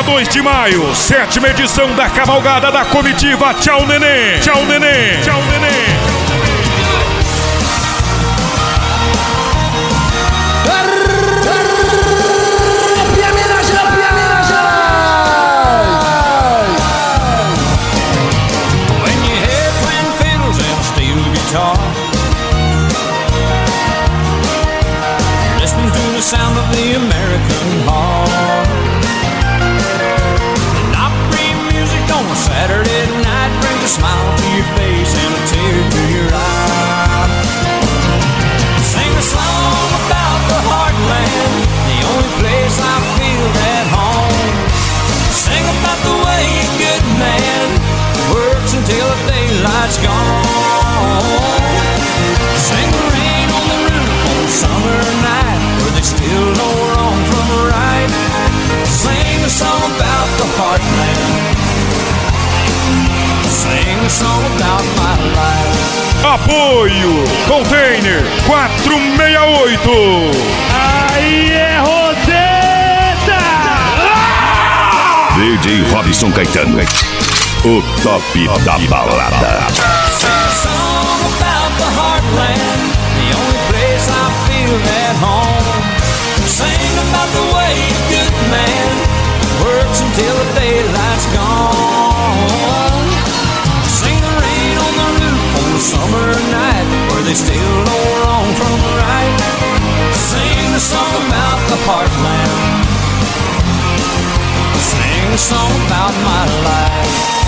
dia 2 de maio, 7ª edição da cavalgada da comitiva Tchau Nenê. Tchau Nenê. Tchau Nenê. Listening to the sound of the American heart. And Opry music on a Saturday night brings a smile to your face and a tear to your eye. Sing a song about the heartland, the only place I feel at home. Sing about the way a good man works until the daylight's gone. Sing the rain on the roof on a summer night, where they still know wrong from right. Sing a song about the heartland. Sing a song about my life. Apoio Container 468. Aí é Roseta! DJ Robson Caetano, o top da balada. The heartland, the only place I feel at home. Sing about the way a good man works until the daylight's gone. Sing the rain on the roof on a summer night, where they still know wrong from right. Sing a song about the heartland. Sing a song about my life.